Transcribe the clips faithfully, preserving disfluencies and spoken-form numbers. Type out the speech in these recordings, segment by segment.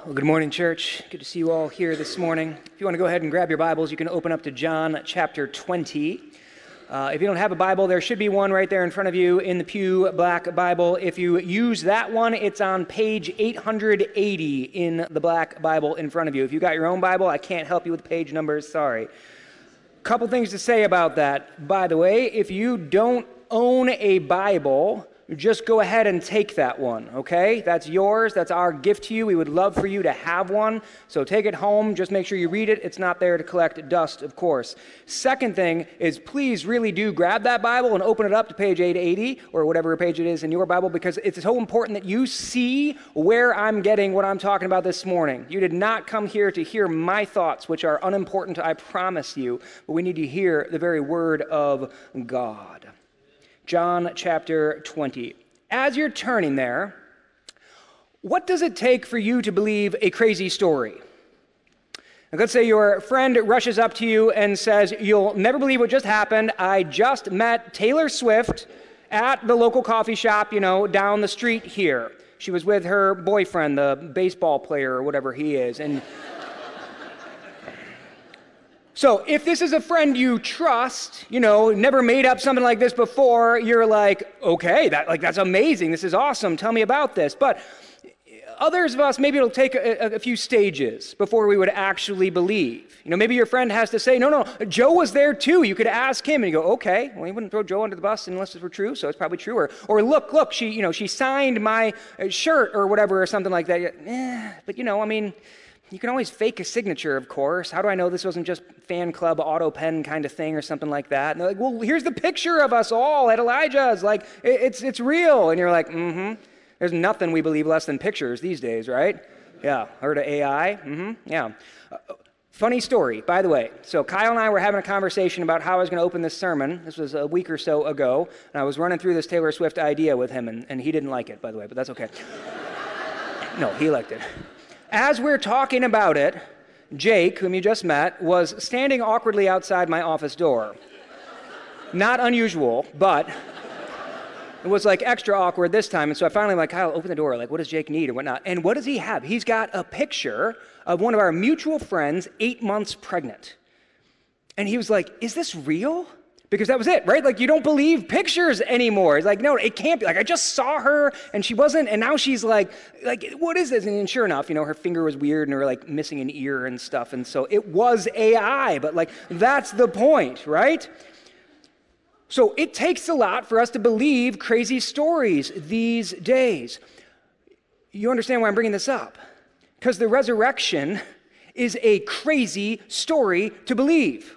Well, good morning, church. Good to see you all here this morning. If you want to go ahead and grab your Bibles, you can open up to John chapter twenty. Uh, if you don't have a Bible, there should be one right there in front of you in the Pew Black Bible. If you use that one, it's on page eight hundred eighty in the Black Bible in front of you. If you got your own Bible, I can't help you with page numbers, sorry. Couple things to say about that. By the way, if you don't own a Bible, just go ahead and take that one, okay? That's yours. That's our gift to you. We would love for you to have one. So take it home. Just make sure you read it. It's not there to collect dust, of course. Second thing is please really do grab that Bible and open it up to page eight eighty or whatever page it is in your Bible, because it's so important that you see where I'm getting what I'm talking about this morning. You did not come here to hear my thoughts, which are unimportant, I promise you, but we need to hear the very word of God. John chapter twenty. As you're turning there, what does it take for you to believe a crazy story? Like, let's say your friend rushes up to you and says, "You'll never believe what just happened. I just met Taylor Swift at the local coffee shop, you know, down the street here. She was with her boyfriend, the baseball player or whatever he is." And so if this is a friend you trust, you know, never made up something like this before, you're like, okay, that like that's amazing. This is awesome. Tell me about this. But others of us, maybe it'll take a, a few stages before we would actually believe. You know, maybe your friend has to say, no, no, Joe was there too. You could ask him, and you go, okay, well, he wouldn't throw Joe under the bus unless it were true, so it's probably true. Or, or look, look, she, you know, she signed my shirt or whatever or something like that. Eh, but you know, I mean, you can always fake a signature, of course. How do I know this wasn't just fan club auto pen kind of thing or something like that? And they're like, well, here's the picture of us all at Elijah's. Like, it, it's it's real. And you're like, mm-hmm. There's nothing we believe less than pictures these days, right? Yeah. Heard of A I? Mm-hmm. Yeah. Uh, funny story, by the way. So Kyle and I were having a conversation about how I was going to open this sermon. This was a week or so ago. And I was running through this Taylor Swift idea with him, and, and he didn't like it, by the way, but that's okay. No, he liked it. As we're talking about it, Jake, whom you just met, was standing awkwardly outside my office door. Not unusual, but it was like extra awkward this time. And so I finally like, Kyle, open the door. Like, what does Jake need or whatnot? And what does he have? He's got a picture of one of our mutual friends, eight months pregnant. And he was like, is this real? Because that was it, right? Like, you don't believe pictures anymore. It's like, no, it can't be. Like, I just saw her, and she wasn't, and now she's like, like, what is this? And sure enough, you know, her finger was weird, and her, like, missing an ear and stuff, and so it was A I, but, like, that's the point, right? So it takes a lot for us to believe crazy stories these days. You understand why I'm bringing this up? Because the resurrection is a crazy story to believe.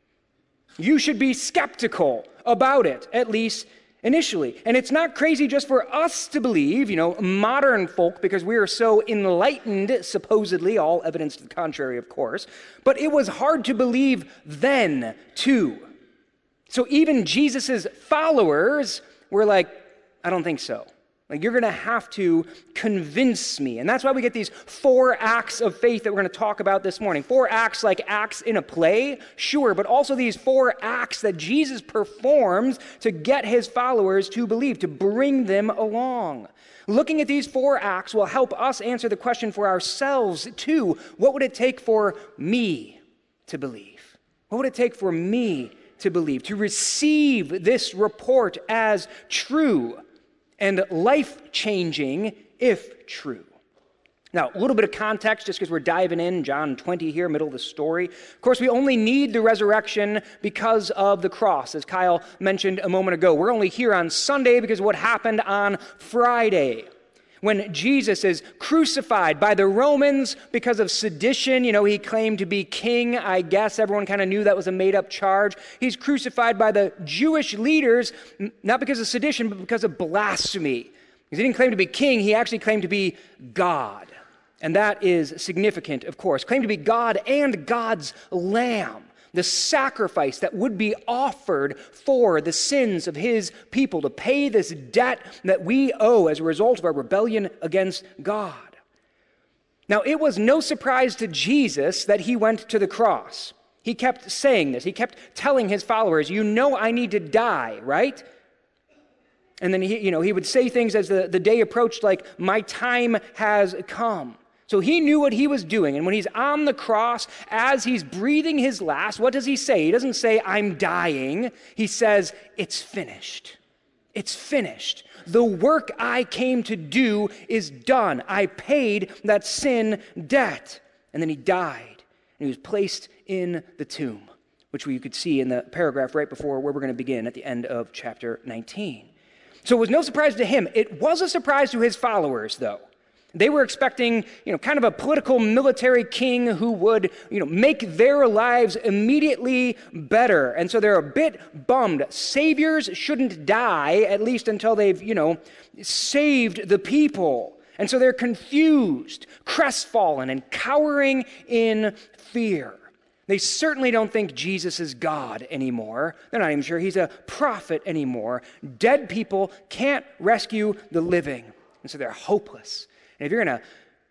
You should be skeptical about it, at least initially. And it's not crazy just for us to believe, you know, modern folk, because we are so enlightened, supposedly, all evidence to the contrary, of course. But it was hard to believe then, too. So even Jesus' followers were like, I don't think so. Like, you're going to have to convince me. And that's why we get these four acts of faith that we're going to talk about this morning. Four acts like acts in a play, sure, but also these four acts that Jesus performs to get his followers to believe, to bring them along. Looking at these four acts will help us answer the question for ourselves, too. What would it take for me to believe? What would it take for me to believe, to receive this report as true and life-changing if true? Now, a little bit of context, just because we're diving in, John twenty here, middle of the story. Of course, we only need the resurrection because of the cross, as Kyle mentioned a moment ago. We're only here on Sunday because of what happened on Friday, when Jesus is crucified by the Romans because of sedition. You know, he claimed to be king. I guess everyone kind of knew that was a made-up charge. He's crucified by the Jewish leaders, not because of sedition, but because of blasphemy. Because he didn't claim to be king, he actually claimed to be God. And that is significant, of course. Claimed to be God and God's Lamb, the sacrifice that would be offered for the sins of his people, to pay this debt that we owe as a result of our rebellion against God. Now, it was no surprise to Jesus that he went to the cross. He kept saying this. He kept telling his followers, you know I need to die, right? And then he, you know, he would say things as the, the day approached like, my time has come. So he knew what he was doing. And when he's on the cross, as he's breathing his last, what does he say? He doesn't say, I'm dying. He says, it's finished. It's finished. The work I came to do is done. I paid that sin debt. And then he died. And he was placed in the tomb, which we could see in the paragraph right before where we're going to begin at the end of chapter nineteen. So it was no surprise to him. It was a surprise to his followers, though. They were expecting, you know, kind of a political military king who would, you know, make their lives immediately better. And so they're a bit bummed. Saviors shouldn't die, at least until they've, you know, saved the people. And so they're confused, crestfallen, and cowering in fear. They certainly don't think Jesus is God anymore. They're not even sure he's a prophet anymore. Dead people can't rescue the living. And so they're hopeless. And if you're going to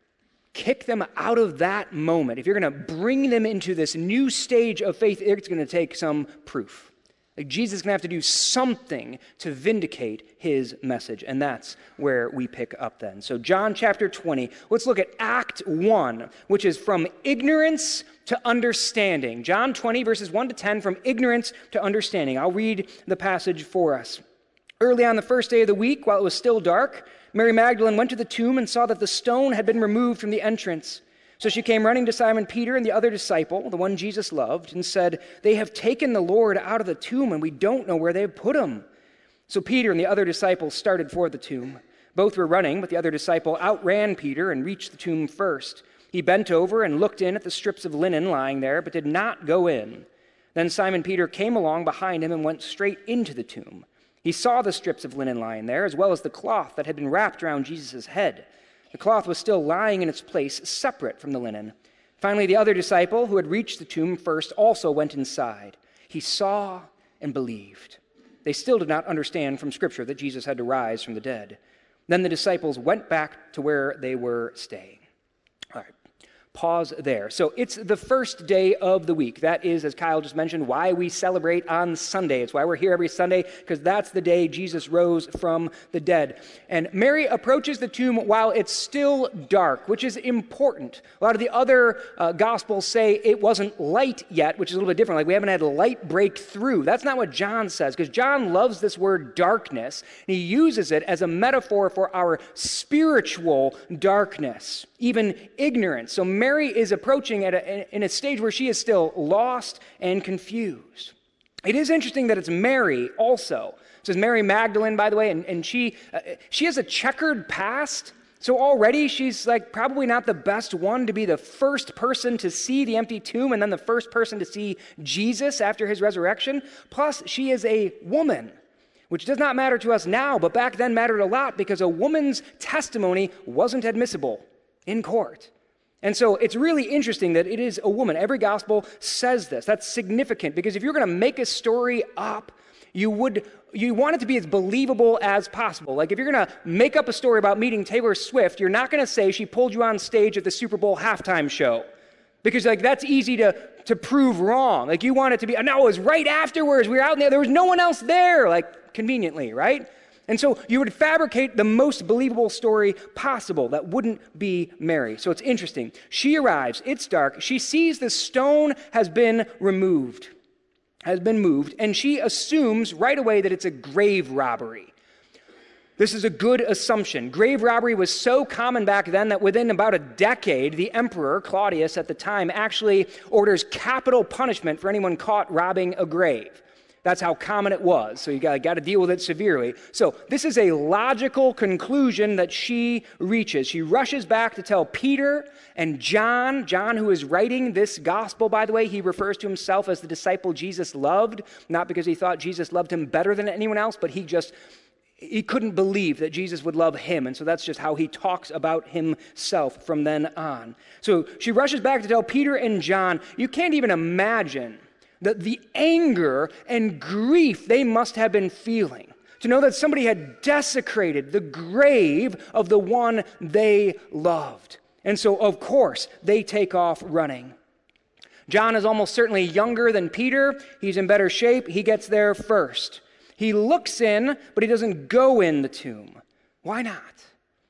kick them out of that moment, if you're going to bring them into this new stage of faith, it's going to take some proof. Like Jesus is going to have to do something to vindicate his message. And that's where we pick up then. So John chapter twenty, let's look at Act one, which is from ignorance to understanding. John twenty, verses one to ten, from ignorance to understanding. I'll read the passage for us. Early on the first day of the week, while it was still dark, Mary Magdalene went to the tomb and saw that the stone had been removed from the entrance. So she came running to Simon Peter and the other disciple, the one Jesus loved, and said, "They have taken the Lord out of the tomb, and we don't know where they have put him." So Peter and the other disciple started for the tomb. Both were running, but the other disciple outran Peter and reached the tomb first. He bent over and looked in at the strips of linen lying there, but did not go in. Then Simon Peter came along behind him and went straight into the tomb. He saw the strips of linen lying there, as well as the cloth that had been wrapped around Jesus' head. The cloth was still lying in its place, separate from the linen. Finally, the other disciple, who had reached the tomb first, also went inside. He saw and believed. They still did not understand from Scripture that Jesus had to rise from the dead. Then the disciples went back to where they were staying. All right. Pause there. So it's the first day of the week. That is, as Kyle just mentioned, why we celebrate on Sunday. It's why we're here every Sunday, because that's the day Jesus rose from the dead. And Mary approaches the tomb while it's still dark, which is important. A lot of the other uh, Gospels say it wasn't light yet, which is a little bit different. Like we haven't had light break through. That's not what John says, because John loves this word darkness, and he uses it as a metaphor for our spiritual darkness, even ignorance. So Mary Mary is approaching at a, in a stage where she is still lost and confused. It is interesting that it's Mary also. It says Mary Magdalene, by the way, and, and she uh, she has a checkered past. So already she's like probably not the best one to be the first person to see the empty tomb and then the first person to see Jesus after his resurrection. Plus, she is a woman, which does not matter to us now, but back then mattered a lot because a woman's testimony wasn't admissible in court. And so it's really interesting that it is a woman. Every gospel says this. That's significant because if you're going to make a story up, you would you want it to be as believable as possible. Like if you're going to make up a story about meeting Taylor Swift, you're not going to say she pulled you on stage at the Super Bowl halftime show. Because like that's easy to, to prove wrong. Like you want it to be, no, it was right afterwards. We were out there. There was no one else there, like conveniently, right? And so you would fabricate the most believable story possible. That wouldn't be Mary. So it's interesting. She arrives. It's dark. She sees the stone has been removed, has been moved, and she assumes right away that it's a grave robbery. This is a good assumption. Grave robbery was so common back then that within about a decade, the emperor, Claudius at the time, actually orders capital punishment for anyone caught robbing a grave. That's how common it was. So you got, got to deal with it severely. So this is a logical conclusion that she reaches. She rushes back to tell Peter and John. John, who is writing this gospel, by the way, he refers to himself as the disciple Jesus loved, not because he thought Jesus loved him better than anyone else, but he just, he couldn't believe that Jesus would love him. And so that's just how he talks about himself from then on. So she rushes back to tell Peter and John. You can't even imagine The, the anger and grief they must have been feeling to know that somebody had desecrated the grave of the one they loved. And so, of course, they take off running. John is almost certainly younger than Peter. He's in better shape. He gets there first. He looks in, but he doesn't go in the tomb. Why not?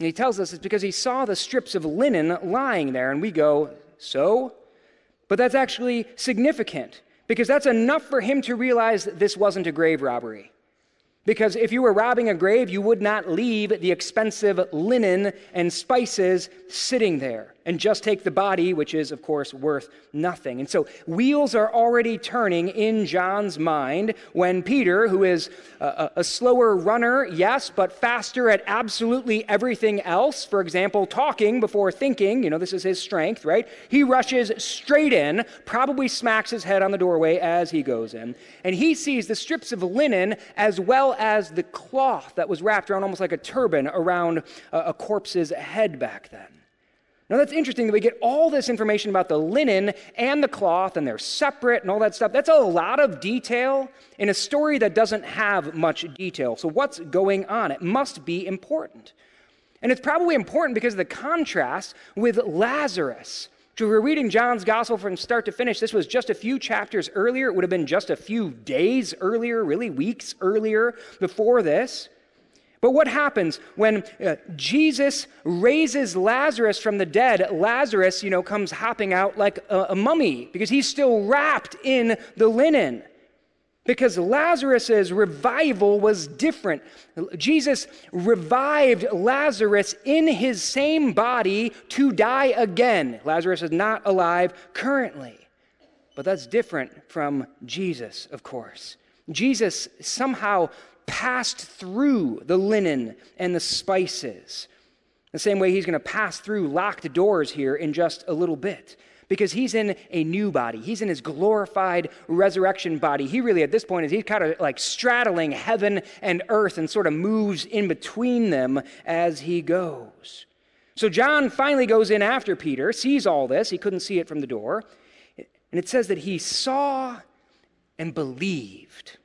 And he tells us it's because he saw the strips of linen lying there, and we go, so? But that's actually significant, because that's enough for him to realize that this wasn't a grave robbery. Because if you were robbing a grave, you would not leave the expensive linen and spices sitting there and just take the body, which is, of course, worth nothing. And so wheels are already turning in John's mind when Peter, who is a, a slower runner, yes, but faster at absolutely everything else, for example, talking before thinking, you know, this is his strength, right? He rushes straight in, probably smacks his head on the doorway as he goes in, and he sees the strips of linen as well as the cloth that was wrapped around almost like a turban around a, a corpse's head back then. Now that's interesting that we get all this information about the linen and the cloth, and they're separate and all that stuff. That's a lot of detail in a story that doesn't have much detail. So what's going on? It must be important. And it's probably important because of the contrast with Lazarus. So if we're reading John's gospel from start to finish, this was just a few chapters earlier. It would have been just a few days earlier, really weeks earlier before this. But what happens when uh, Jesus raises Lazarus from the dead? Lazarus, you know, comes hopping out like a, a mummy because he's still wrapped in the linen. Because Lazarus's revival was different. Jesus revived Lazarus in his same body to die again. Lazarus is not alive currently. But that's different from Jesus, of course. Jesus somehow passed through the linen and the spices. The same way he's going to pass through locked doors here in just a little bit. Because he's in a new body. He's in his glorified resurrection body. He really, at this point, is he's kind of like straddling heaven and earth and sort of moves in between them as he goes. So John finally goes in after Peter, sees all this. He couldn't see it from the door. And it says that he saw and believed.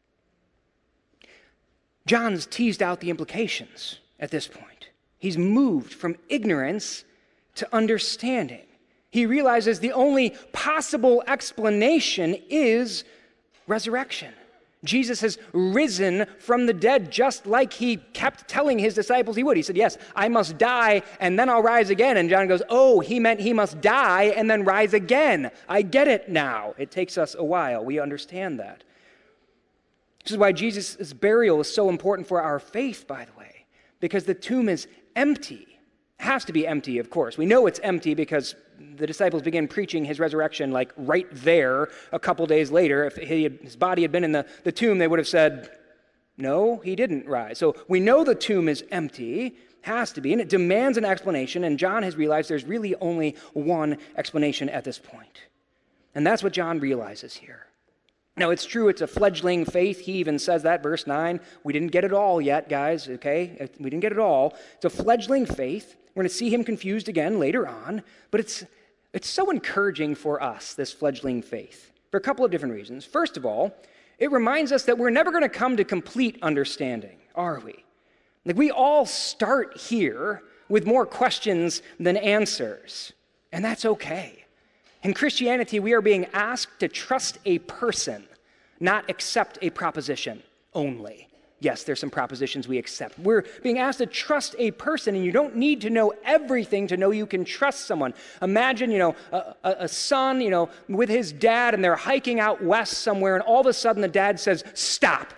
John's teased out the implications at this point. He's moved from ignorance to understanding. He realizes the only possible explanation is resurrection. Jesus has risen from the dead just like he kept telling his disciples he would. He said, yes, I must die and then I'll rise again. And John goes, oh, he meant he must die and then rise again. I get it now. It takes us a while. We understand that. This is why Jesus' burial is so important for our faith, by the way, because the tomb is empty. It has to be empty, of course. We know it's empty because the disciples began preaching his resurrection like right there a couple days later. If he had, his body had been in the, the tomb, they would have said, no, he didn't rise. So we know the tomb is empty, has to be, and it demands an explanation, and John has realized there's really only one explanation at this point. And that's what John realizes here. Now, it's true, it's a fledgling faith. He even says that, verse nine. We didn't get it all yet, guys, okay? We didn't get it all. It's a fledgling faith. We're going to see him confused again later on. But it's, it's so encouraging for us, this fledgling faith, for a couple of different reasons. First of all, it reminds us that we're never going to come to complete understanding, are we? Like, we all start here with more questions than answers, and that's okay. In Christianity, we are being asked to trust a person, not accept a proposition only. Yes, there's some propositions we accept. We're being asked to trust a person, and you don't need to know everything to know you can trust someone. Imagine, you know, a, a, a son, you know, with his dad, and they're hiking out west somewhere, and all of a sudden the dad says, stop.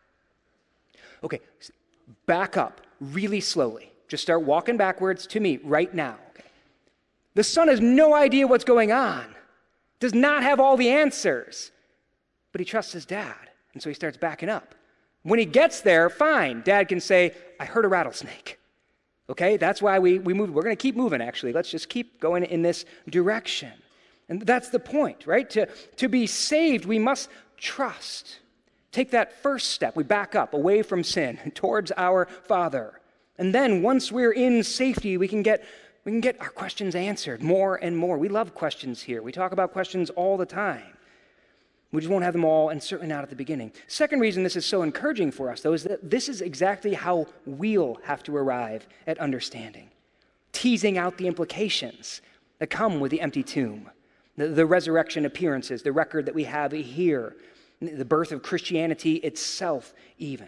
Okay, back up really slowly. Just start walking backwards to me right now. The son has no idea what's going on, does not have all the answers, but he trusts his dad, and so he starts backing up. When he gets there, fine, dad can say, I heard a rattlesnake. Okay, that's why we, we move. We're going to keep moving, actually. Let's just keep going in this direction. And that's the point, right? To, to be saved, we must trust. Take that first step. We back up away from sin towards our Father. And then once we're in safety, we can get We can get our questions answered more and more. We love questions here. We talk about questions all the time. We just won't have them all, and certainly not at the beginning. Second reason this is so encouraging for us, though, is that this is exactly how we'll have to arrive at understanding, teasing out the implications that come with the empty tomb, the, the resurrection appearances, the record that we have here, the birth of Christianity itself even.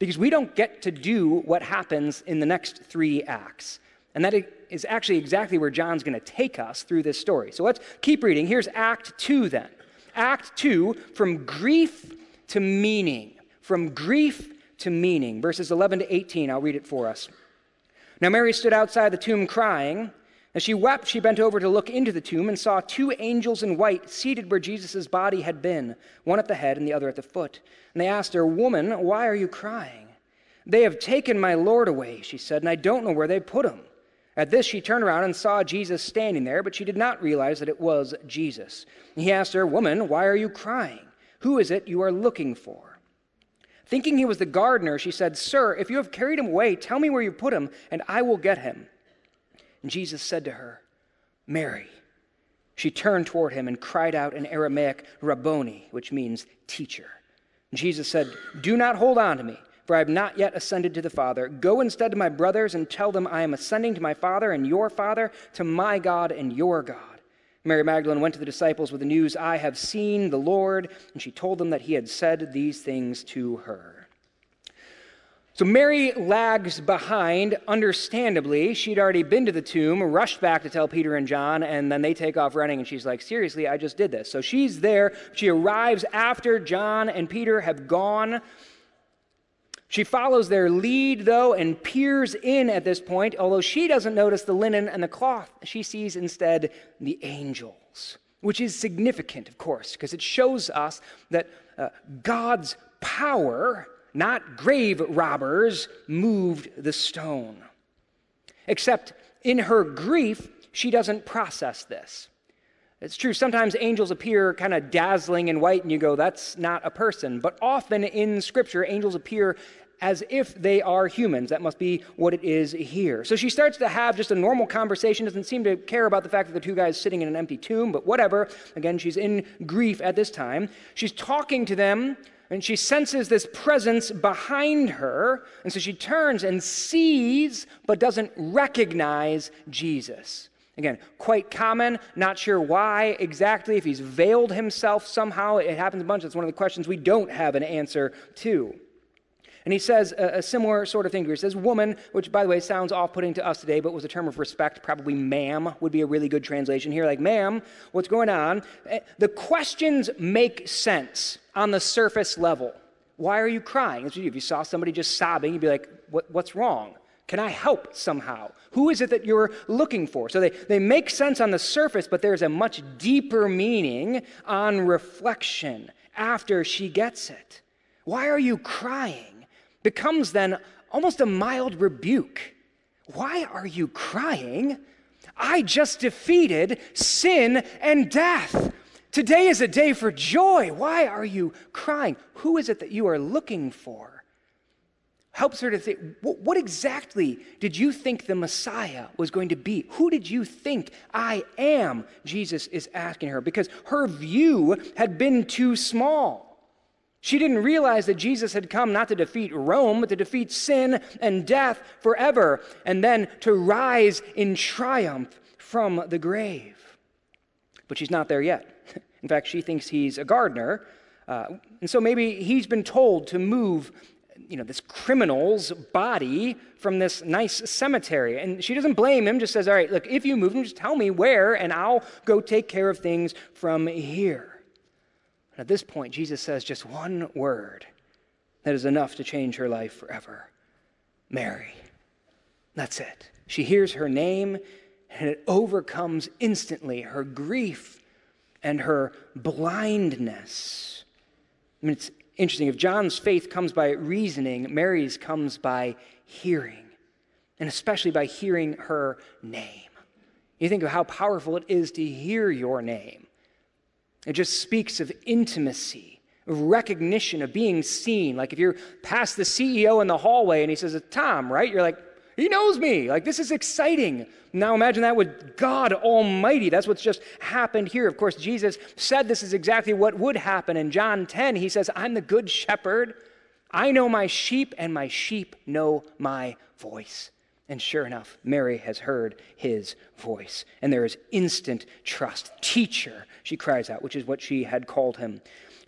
because we don't get to do what happens in the next three acts. And that is actually exactly where John's going to take us through this story. So let's keep reading. Here's Act two then. Act two, from grief to meaning. From grief to meaning. Verses eleven to eighteen, I'll read it for us. Now Mary stood outside the tomb crying. As she wept, she bent over to look into the tomb and saw two angels in white seated where Jesus' body had been, one at the head and the other at the foot. And they asked her, "Woman, why are you crying?" "They have taken my Lord away," she said, "and I don't know where they put him." At this, she turned around and saw Jesus standing there, but she did not realize that it was Jesus. And he asked her, "Woman, why are you crying? Who is it you are looking for?" Thinking he was the gardener, she said, "Sir, if you have carried him away, tell me where you put him, and I will get him." And Jesus said to her, "Mary." She turned toward him and cried out in Aramaic, "Rabboni," which means teacher. And Jesus said, "Do not hold on to me, for I have not yet ascended to the Father. Go instead to my brothers and tell them I am ascending to my Father and your Father, to my God and your God." Mary Magdalene went to the disciples with the news, "I have seen the Lord," and she told them that he had said these things to her. So Mary lags behind, understandably. She'd already been to the tomb, rushed back to tell Peter and John, and then they take off running, and she's like, "Seriously, I just did this." So she's there. She arrives after John and Peter have gone. She follows their lead, though, and peers in at this point, although she doesn't notice the linen and the cloth. She sees instead the angels, which is significant, of course, because it shows us that uh, God's power, not grave robbers, moved the stone. Except in her grief, she doesn't process this. It's true, sometimes angels appear kind of dazzling in white, and you go, that's not a person. But often in Scripture, angels appear as if they are humans. That must be what it is here. So she starts to have just a normal conversation, doesn't seem to care about the fact that the two guys sitting in an empty tomb, but whatever. Again, she's in grief at this time. She's talking to them, and she senses this presence behind her, and so she turns and sees, but doesn't recognize Jesus. Again, quite common, not sure why exactly, if he's veiled himself somehow. It happens a bunch. That's one of the questions we don't have an answer to. And he says a, a similar sort of thing. He says, "Woman," which, by the way, sounds off-putting to us today, but was a term of respect. Probably "ma'am" would be a really good translation here. Like, "Ma'am, what's going on?" The questions make sense on the surface level. Why are you crying? If you saw somebody just sobbing, you'd be like, what, what's wrong? Can I help somehow? Who is it that you're looking for? So they, they make sense on the surface, but there's a much deeper meaning on reflection after she gets it. Why are you crying? Becomes then almost a mild rebuke. Why are you crying? I just defeated sin and death. Today is a day for joy. Why are you crying? Who is it that you are looking for? Helps her to think, what exactly did you think the Messiah was going to be? Who did you think I am? Jesus is asking her, because her view had been too small. She didn't realize that Jesus had come not to defeat Rome, but to defeat sin and death forever, and then to rise in triumph from the grave. But she's not there yet. In fact, she thinks he's a gardener, uh, and so maybe he's been told to move, you know, this criminal's body from this nice cemetery. And she doesn't blame him, just says, "All right, look, if you move him, just tell me where, and I'll go take care of things from here." At this point, Jesus says just one word that is enough to change her life forever. "Mary." That's it. She hears her name, and it overcomes instantly her grief and her blindness. I mean, it's interesting. If John's faith comes by reasoning, Mary's comes by hearing, and especially by hearing her name. You think of how powerful it is to hear your name. It just speaks of intimacy, of recognition, of being seen. Like if you're past the C E O in the hallway and he says, "It's Tom," right? You're like, he knows me. Like, this is exciting. Now imagine that with God Almighty. That's what's just happened here. Of course, Jesus said this is exactly what would happen. In John ten, he says, "I'm the good shepherd. I know my sheep, and my sheep know my voice." And sure enough, Mary has heard his voice, and there is instant trust. "Teacher," she cries out, which is what she had called him.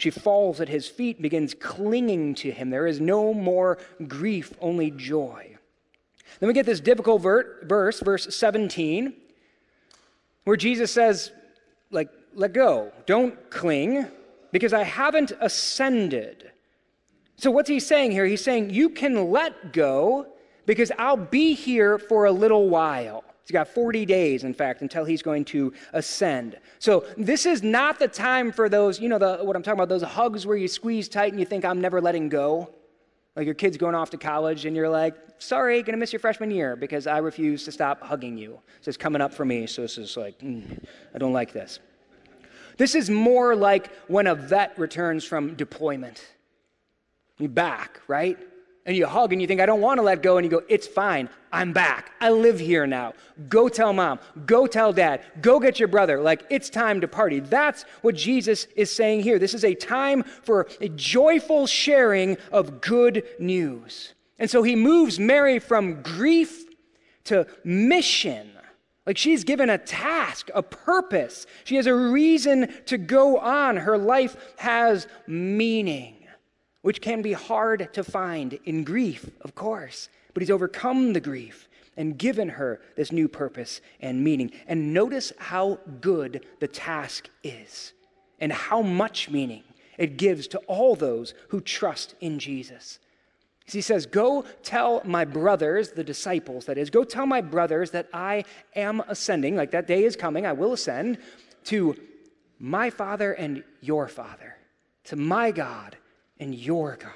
She falls at his feet and begins clinging to him. There is no more grief, only joy. Then we get this difficult verse, verse seventeen, where Jesus says, like, let go. Don't cling, because I haven't ascended. So what's he saying here? He's saying, you can let go because I'll be here for a little while. He's got forty days, in fact, until he's going to ascend. So this is not the time for those, you know, the, what I'm talking about, those hugs where you squeeze tight and you think, I'm never letting go. Like your kid's going off to college and you're like, sorry, going to miss your freshman year because I refuse to stop hugging you. So it's coming up for me, so this is like, mm, I don't like this. This is more like when a vet returns from deployment. You're back, right? And you hug and you think, I don't want to let go. And you go, it's fine. I'm back. I live here now. Go tell mom. Go tell dad. Go get your brother. Like, it's time to party. That's what Jesus is saying here. This is a time for a joyful sharing of good news. And so he moves Mary from grief to mission. Like she's given a task, a purpose. She has a reason to go on. Her life has meaning, which can be hard to find in grief, of course. But he's overcome the grief and given her this new purpose and meaning. And notice how good the task is and how much meaning it gives to all those who trust in Jesus. He says, go tell my brothers, the disciples, that is, go tell my brothers that I am ascending, like that day is coming, I will ascend, to my Father and your Father, to my God and your God.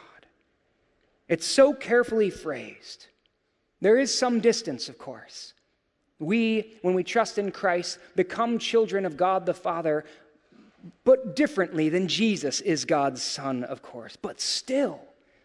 It's so carefully phrased. There is some distance, of course. We, when we trust in Christ, become children of God the Father, but differently than Jesus is God's Son, of course. But still,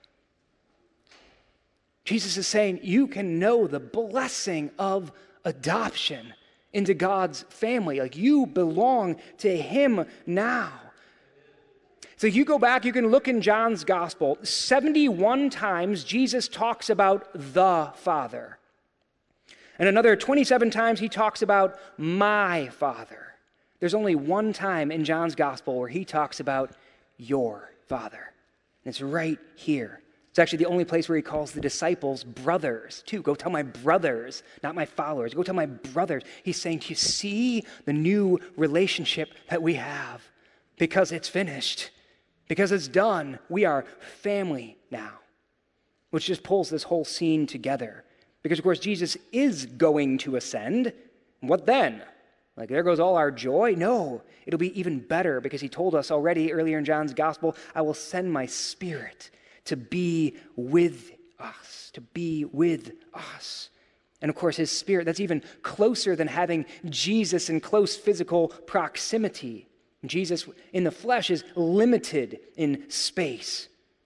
Jesus is saying you can know the blessing of adoption into God's family. Like you belong to him now. So you go back, you can look in John's gospel. seventy-one times Jesus talks about the Father. And another twenty-seven times he talks about my Father. There's only one time in John's gospel where he talks about your Father. And it's right here. It's actually the only place where he calls the disciples brothers, too. Go tell my brothers, not my followers. Go tell my brothers. He's saying, do you see the new relationship that we have? Because it's finished. Because it's done. We are family now. Which just pulls this whole scene together. Because, of course, Jesus is going to ascend. What then? Like, there goes all our joy? No, it'll be even better because he told us already earlier in John's gospel, I will send my Spirit to be with us, to be with us. And of course, his Spirit, that's even closer than having Jesus in close physical proximity. Jesus in the flesh is limited in space,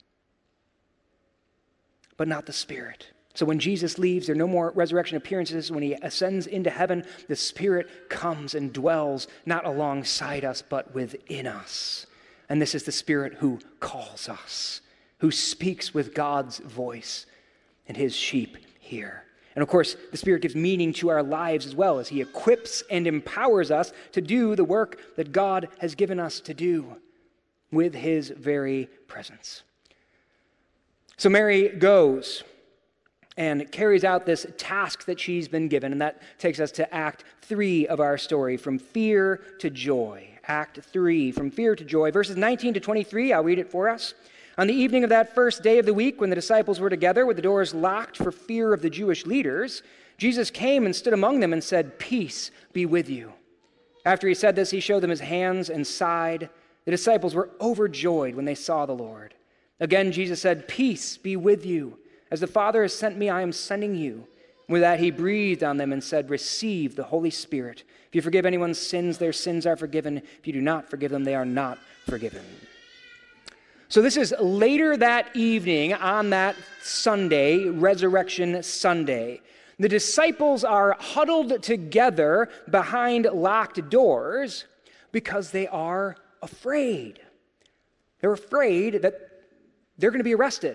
but not the Spirit. So when Jesus leaves, there are no more resurrection appearances. When he ascends into heaven, the Spirit comes and dwells not alongside us, but within us. And this is the Spirit who calls us, who speaks with God's voice, and his sheep hear. And of course, the Spirit gives meaning to our lives as well as he equips and empowers us to do the work that God has given us to do with his very presence. So Mary goes and carries out this task that she's been given, and that takes us to Act three of our story, from fear to joy. Act three, from fear to joy. Verses nineteen to twenty-three, I'll read it for us. On the evening of that first day of the week, when the disciples were together with the doors locked for fear of the Jewish leaders, Jesus came and stood among them and said, "Peace be with you." After he said this, he showed them his hands and side. The disciples were overjoyed when they saw the Lord. Again, Jesus said, "Peace be with you. As the Father has sent me, I am sending you." With that, he breathed on them and said, "Receive the Holy Spirit. If you forgive anyone's sins, their sins are forgiven. If you do not forgive them, they are not forgiven." So this is later that evening on that Sunday, Resurrection Sunday. The disciples are huddled together behind locked doors because they are afraid. They're afraid that they're going to be arrested.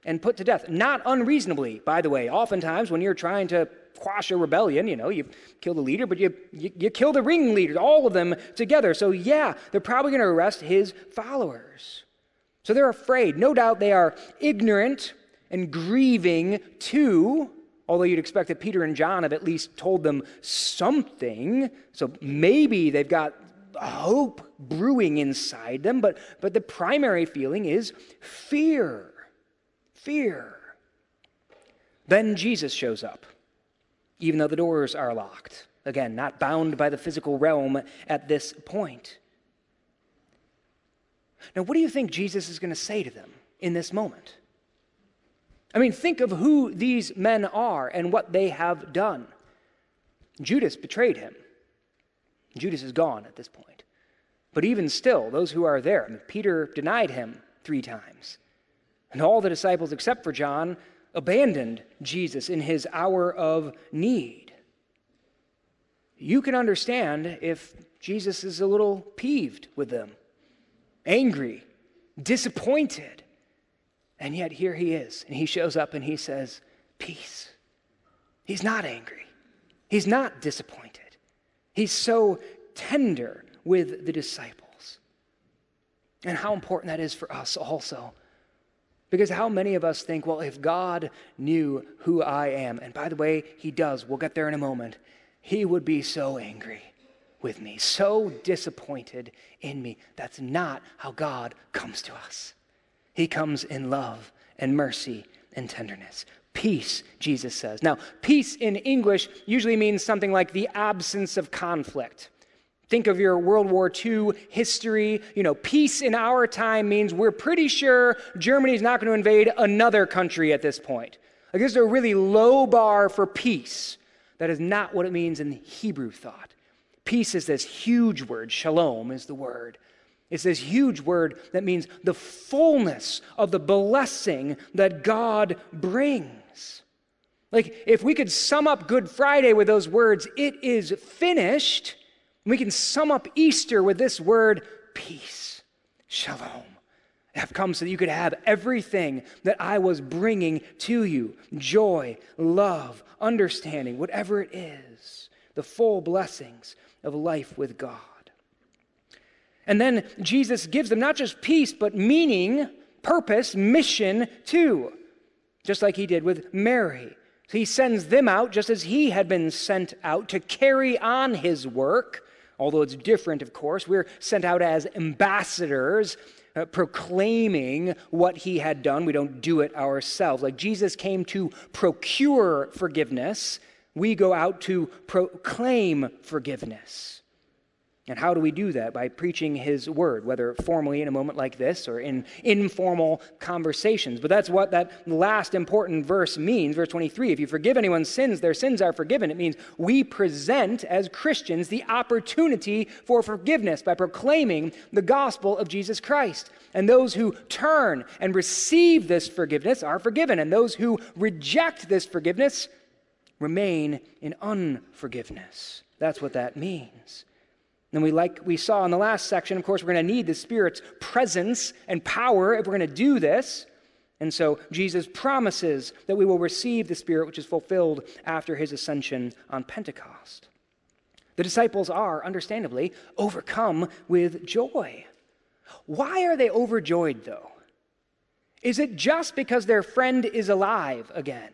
and put to death. Not unreasonably, by the way. Oftentimes when you're trying to quash a rebellion, you know, you kill the leader, but you, you, you kill the ringleaders, all of them together. So yeah, they're probably going to arrest his followers. So they're afraid. No doubt they are ignorant and grieving too, although you'd expect that Peter and John have at least told them something. So maybe they've got hope brewing inside them, but, but the primary feeling is fear. Fear. Then Jesus shows up, even though the doors are locked. Again, not bound by the physical realm at this point. Now, what do you think Jesus is going to say to them in this moment? I mean, think of who these men are and what they have done. Judas betrayed him. Judas is gone at this point. But even still, those who are there, I mean, Peter denied him three times. And all the disciples, except for John, abandoned Jesus in his hour of need. You can understand if Jesus is a little peeved with them, angry, disappointed. And yet here he is, and he shows up and he says, peace. He's not angry. He's not disappointed. He's so tender with the disciples. And how important that is for us also. Because how many of us think, well, if God knew who I am, and by the way, he does, we'll get there in a moment, he would be so angry with me, so disappointed in me. That's not how God comes to us. He comes in love and mercy and tenderness. Peace, Jesus says. Now, peace in English usually means something like the absence of conflict. Think of your World War Two history. You know, peace in our time means we're pretty sure Germany's not going to invade another country at this point. Like, this is a really low bar for peace. That is not what it means in Hebrew thought. Peace is this huge word. Shalom is the word. It's this huge word that means the fullness of the blessing that God brings. Like, if we could sum up Good Friday with those words, it is finished. We can sum up Easter with this word, peace, shalom. I've come so that you could have everything that I was bringing to you, joy, love, understanding, whatever it is, the full blessings of life with God. And then Jesus gives them not just peace, but meaning, purpose, mission too, just like he did with Mary. So he sends them out just as he had been sent out to carry on his work. Although it's different, of course. We're sent out as ambassadors, uh, proclaiming what he had done. We don't do it ourselves. Like Jesus came to procure forgiveness, we go out to proclaim forgiveness. And how do we do that? By preaching his word, whether formally in a moment like this or in informal conversations. But that's what that last important verse means, verse twenty-three. If you forgive anyone's sins, their sins are forgiven. It means we present as Christians the opportunity for forgiveness by proclaiming the gospel of Jesus Christ. And those who turn and receive this forgiveness are forgiven. And those who reject this forgiveness remain in unforgiveness. That's what that means. And we, like we saw in the last section, of course, we're going to need the Spirit's presence and power if we're going to do this. And so Jesus promises that we will receive the Spirit, which is fulfilled after his ascension on Pentecost. The disciples are, understandably, overcome with joy. Why are they overjoyed, though? Is it just because their friend is alive again?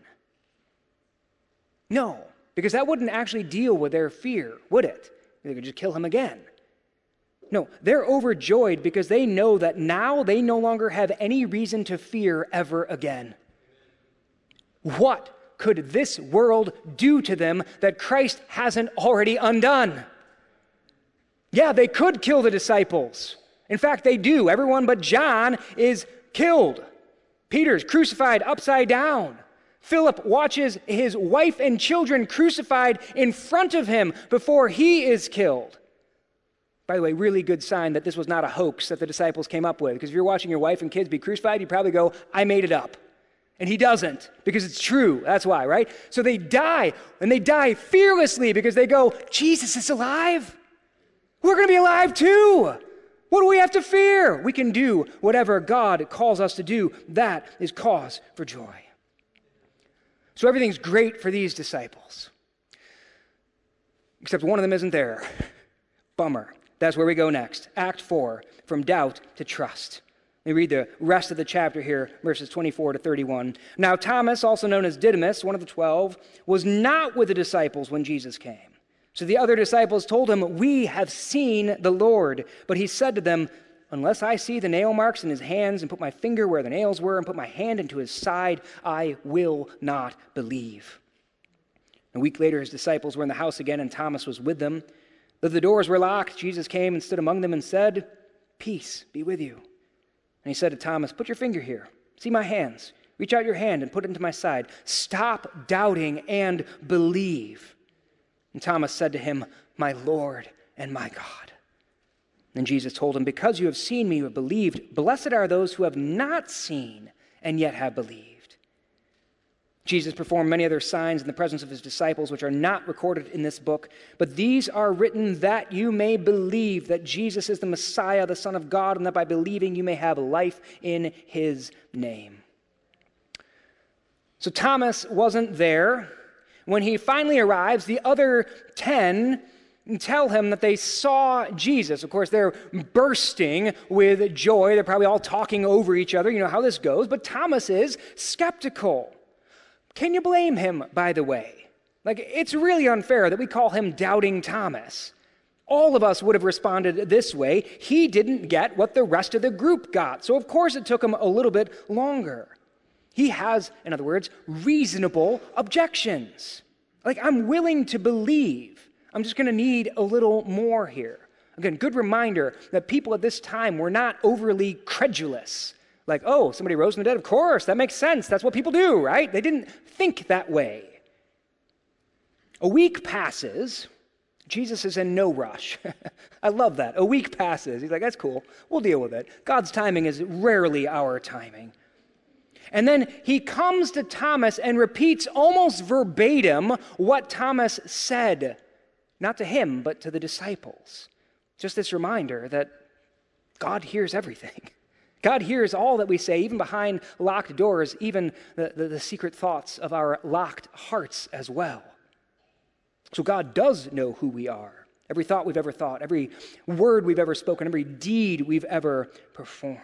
No, because that wouldn't actually deal with their fear, would it? They could just kill him again. No, they're overjoyed because they know that now they no longer have any reason to fear ever again. What could this world do to them that Christ hasn't already undone? Yeah, they could kill the disciples. In fact, they do. Everyone but John is killed. Peter's crucified upside down. Philip watches his wife and children crucified in front of him before he is killed. By the way, really good sign that this was not a hoax that the disciples came up with. Because if you're watching your wife and kids be crucified, you probably go, I made it up. And he doesn't, because it's true. That's why, right? So they die, and they die fearlessly because they go, Jesus is alive. We're going to be alive too. What do we have to fear? We can do whatever God calls us to do. That is cause for joy. So everything's great for these disciples. Except one of them isn't there. Bummer. That's where we go next. Act four, from doubt to trust. Let me read the rest of the chapter here, verses twenty-four to thirty-one. Now Thomas, also known as Didymus, one of the twelve, was not with the disciples when Jesus came. So the other disciples told him, "We have seen the Lord." But he said to them, "Unless I see the nail marks in his hands and put my finger where the nails were and put my hand into his side, I will not believe." A week later, his disciples were in the house again, and Thomas was with them. Though the doors were locked, Jesus came and stood among them and said, "Peace be with you." And he said to Thomas, "Put your finger here. See my hands. Reach out your hand and put it into my side. Stop doubting and believe." And Thomas said to him, "My Lord and my God." And Jesus told him, "Because you have seen me, you have believed. Blessed are those who have not seen and yet have believed." Jesus performed many other signs in the presence of his disciples, which are not recorded in this book, but these are written that you may believe that Jesus is the Messiah, the Son of God, and that by believing you may have life in his name. So Thomas wasn't there. When he finally arrives, the other ten tell him that they saw Jesus. Of course, they're bursting with joy. They're probably all talking over each other. You know how this goes. But Thomas is skeptical. Can you blame him, by the way? Like, it's really unfair that we call him Doubting Thomas. All of us would have responded this way. He didn't get what the rest of the group got. So, of course, it took him a little bit longer. He has, in other words, reasonable objections. Like, I'm willing to believe. I'm just going to need a little more here. Again, good reminder that people at this time were not overly credulous. Like, oh, somebody rose from the dead? Of course, that makes sense. That's what people do, right? They didn't think that way. A week passes. Jesus is in no rush. I love that. A week passes. He's like, that's cool. We'll deal with it. God's timing is rarely our timing. And then he comes to Thomas and repeats almost verbatim what Thomas said. Not to him, but to the disciples. Just this reminder that God hears everything. God hears all that we say, even behind locked doors, even the, the, the secret thoughts of our locked hearts as well. So God does know who we are. Every thought we've ever thought, every word we've ever spoken, every deed we've ever performed.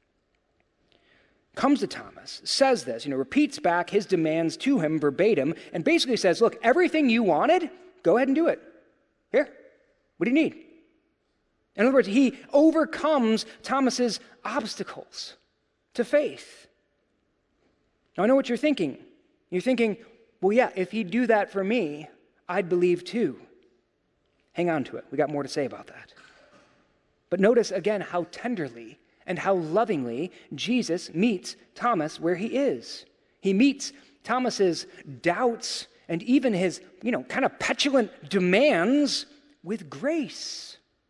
Comes to Thomas, says this, you know, repeats back his demands to him verbatim, and basically says, look, everything you wanted, go ahead and do it. Here, what do you need? In other words, he overcomes Thomas's obstacles to faith. Now, I know what you're thinking. You're thinking, well, yeah, if he'd do that for me, I'd believe too. Hang on to it. We got more to say about that. But notice again how tenderly and how lovingly Jesus meets Thomas where he is. He meets Thomas's doubts and even his, you know, kind of petulant demands with grace.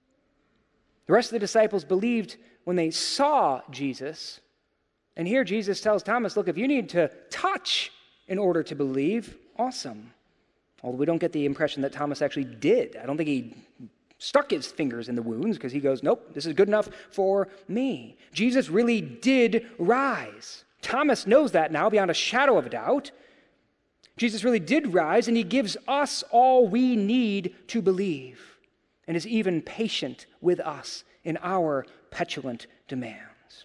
The rest of the disciples believed when they saw Jesus. And here Jesus tells Thomas, look, if you need to touch in order to believe, awesome. Although we don't get the impression that Thomas actually did. I don't think he stuck his fingers in the wounds because he goes, nope, this is good enough for me. Jesus really did rise. Thomas knows that now beyond a shadow of a doubt. Jesus really did rise, and he gives us all we need to believe, and is even patient with us in our petulant demands.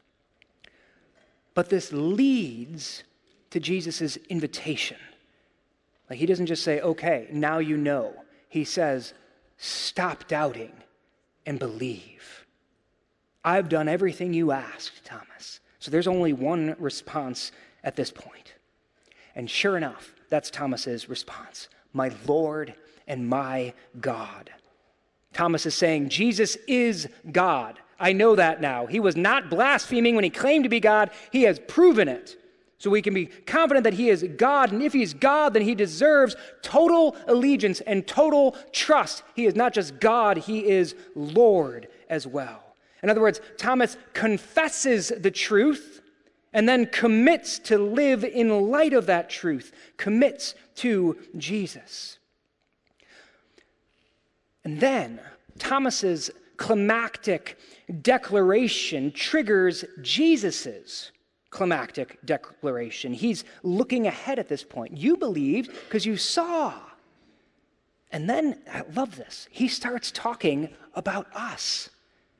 But this leads to Jesus' invitation. Like, he doesn't just say, okay, now you know. He says, stop doubting and believe. I've done everything you asked, Thomas. So there's only one response at this point. And sure enough, that's Thomas's response. My Lord and my God. Thomas is saying, Jesus is God. I know that now. He was not blaspheming when he claimed to be God. He has proven it. So we can be confident that he is God, and if he's God, then he deserves total allegiance and total trust. He is not just God, he is Lord as well. In other words, Thomas confesses the truth and then commits to live in light of that truth, commits to Jesus. And then Thomas's climactic declaration triggers Jesus's climactic declaration. He's looking ahead at this point. You believed because you saw. And then, I love this, he starts talking about us.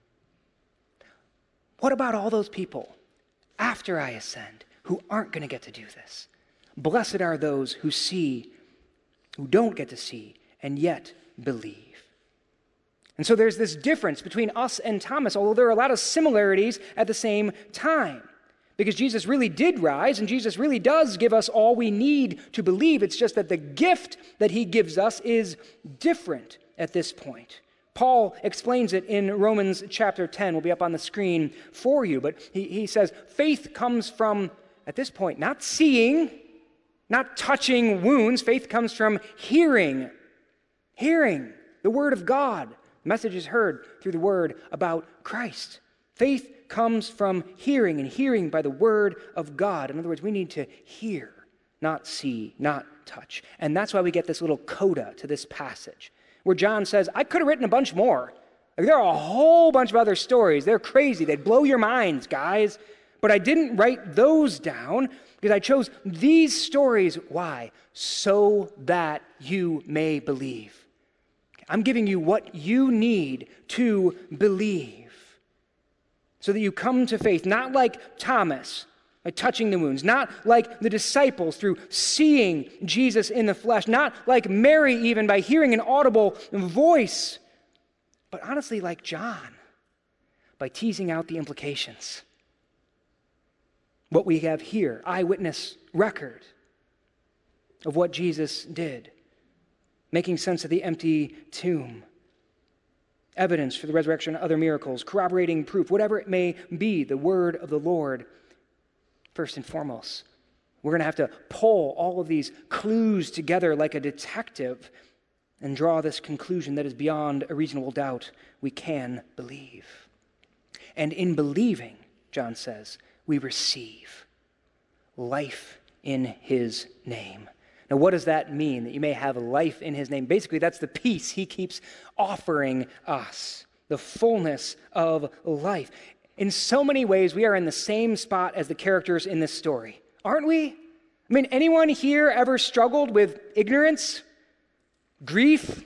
What about all those people after I ascend who aren't going to get to do this? Blessed are those who see, who don't get to see, and yet believe. And so there's this difference between us and Thomas, although there are a lot of similarities at the same time. Because Jesus really did rise, and Jesus really does give us all we need to believe. It's just that the gift that he gives us is different at this point. Paul explains it in Romans chapter ten. Will be up on the screen for you. But he, he says, faith comes from, at this point, not seeing, not touching wounds. Faith comes from hearing. Hearing the word of God. The message is heard through the word about Christ. Faith comes from hearing, and hearing by the word of God. In other words, we need to hear, not see, not touch. And that's why we get this little coda to this passage, where John says, I could have written a bunch more. Like, there are a whole bunch of other stories. They're crazy. They'd blow your minds, guys. But I didn't write those down because I chose these stories. Why? So that you may believe. I'm giving you what you need to believe. So that you come to faith, not like Thomas, by touching the wounds, not like the disciples through seeing Jesus in the flesh, not like Mary even by hearing an audible voice, but honestly like John, by teasing out the implications. What we have here, eyewitness record of what Jesus did, making sense of the empty tomb, evidence for the resurrection and other miracles, corroborating proof, whatever it may be, the word of the Lord, first and foremost. We're going to have to pull all of these clues together like a detective and draw this conclusion that is beyond a reasonable doubt. We can believe. And in believing, John says, we receive life in his name. Now, what does that mean, that you may have life in his name? Basically, that's the peace he keeps offering us, the fullness of life. In so many ways, we are in the same spot as the characters in this story, aren't we? I mean, anyone here ever struggled with ignorance, grief,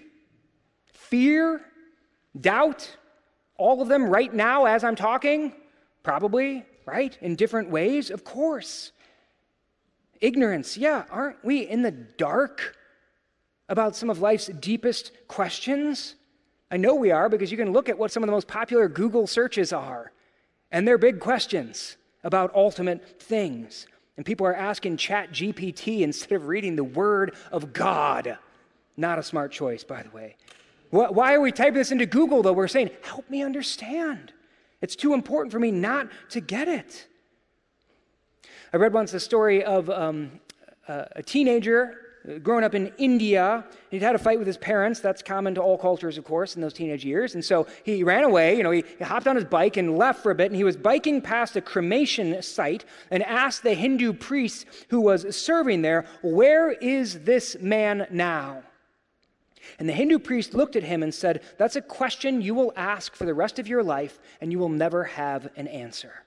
fear, doubt? All of them right now as I'm talking? Probably, right? In different ways, of course. Ignorance, yeah, aren't we in the dark about some of life's deepest questions? I know we are, because you can look at what some of the most popular Google searches are, and they're big questions about ultimate things. And people are asking Chat G P T instead of reading the Word of God. Not a smart choice, by the way. Why are we typing this into Google, though? We're saying, help me understand. It's too important for me not to get it. I read once the story of um, uh, a teenager growing up in India. He'd had a fight with his parents. That's common to all cultures, of course, in those teenage years. And so he ran away. You know, he, he hopped on his bike and left for a bit. And he was biking past a cremation site and asked the Hindu priest who was serving there, "Where is this man now?" And the Hindu priest looked at him and said, "That's a question you will ask for the rest of your life, and you will never have an answer."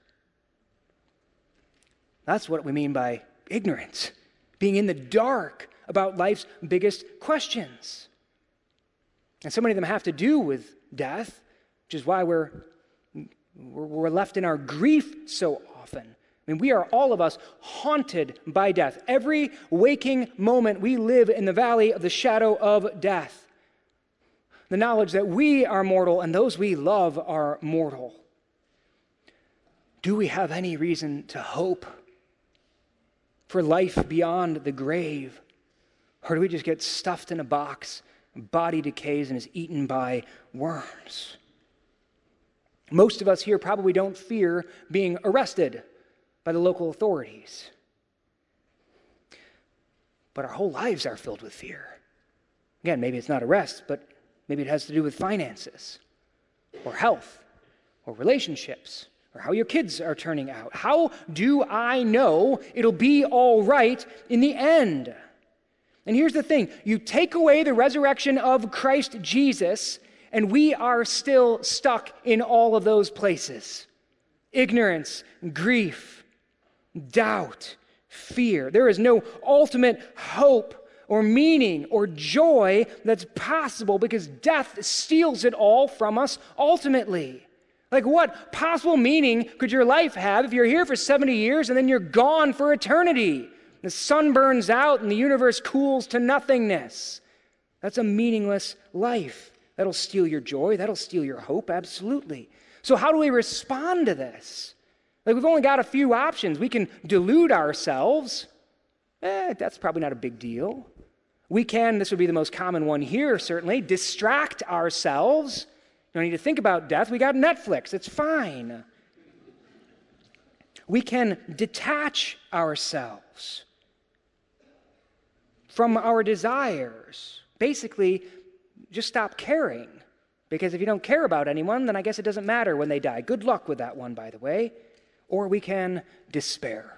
That's what we mean by ignorance, being in the dark about life's biggest questions. And so many of them have to do with death, which is why we're, we're left in our grief so often. I mean, we are, all of us, haunted by death. Every waking moment we live in the valley of the shadow of death. The knowledge that we are mortal and those we love are mortal. Do we have any reason to hope for life beyond the grave? Or do we just get stuffed in a box, body decays and is eaten by worms? Most of us here probably don't fear being arrested by the local authorities. But our whole lives are filled with fear. Again, maybe it's not arrest, but maybe it has to do with finances, or health, or relationships, or how your kids are turning out. How do I know it'll be all right in the end? And here's the thing. You take away the resurrection of Christ Jesus, And we are still stuck in all of those places. Ignorance, grief, doubt, fear. There is no ultimate hope or meaning or joy that's possible because death steals it all from us ultimately. Like, what possible meaning could your life have if you're here for seventy years and then you're gone for eternity? The sun burns out and the universe cools to nothingness. That's a meaningless life. That'll steal your joy. That'll steal your hope, absolutely. So how do we respond to this? Like, we've only got a few options. We can delude ourselves. Eh, that's probably not a big deal. We can, this would be the most common one here, certainly, distract ourselves. You don't need to think about death. We got Netflix. It's fine. We can detach ourselves from our desires. Basically, just stop caring. Because if you don't care about anyone, then I guess it doesn't matter when they die. Good luck with that one, by the way. Or we can despair.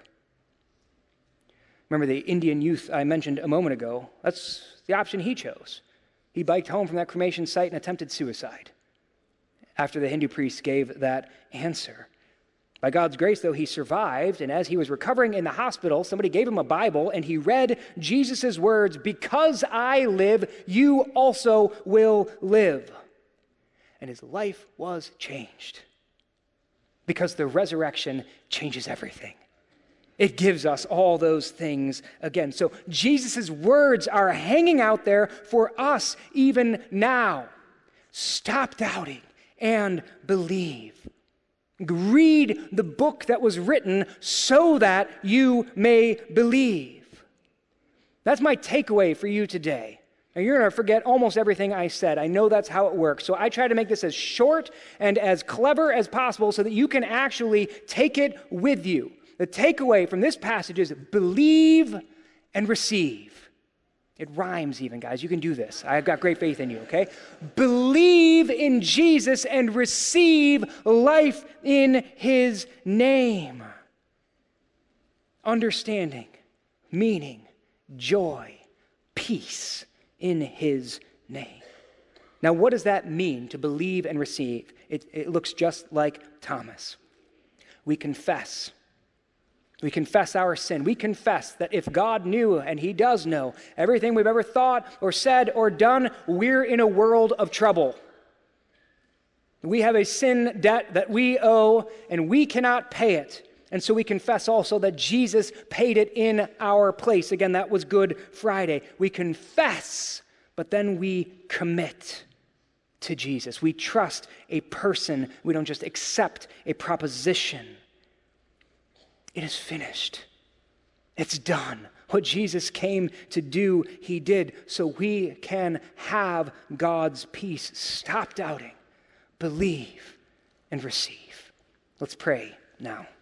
Remember the Indian youth I mentioned a moment ago? That's the option he chose. He biked home from that cremation site and attempted suicide after the Hindu priest gave that answer. By God's grace, though, he survived, and as he was recovering in the hospital, somebody gave him a Bible, and he read Jesus' words, "Because I live, you also will live." And his life was changed. Because the resurrection changes everything. It gives us all those things again. So Jesus' words are hanging out there for us even now. Stop doubting and believe. Read the book that was written so that you may believe. That's my takeaway for you today. Now, you're going to forget almost everything I said. I know that's how it works. So I try to make this as short and as clever as possible so that you can actually take it with you. The takeaway from this passage is believe and receive. It rhymes even, guys. You can do this. I've got great faith in you, okay? Believe in Jesus and receive life in his name. Understanding, meaning, joy, peace in his name. Now, what does that mean to believe and receive? It, it looks just like Thomas. We confess. We confess our sin. We confess that if God knew, and he does know, everything we've ever thought or said or done, we're in a world of trouble. We have a sin debt that we owe, and we cannot pay it. And so we confess also that Jesus paid it in our place. Again, that was Good Friday. We confess, but then we commit to Jesus. We trust a person. We don't just accept a proposition. It is finished. It's done. What Jesus came to do, he did, so we can have God's peace. Stop doubting, believe, and receive. Let's pray now.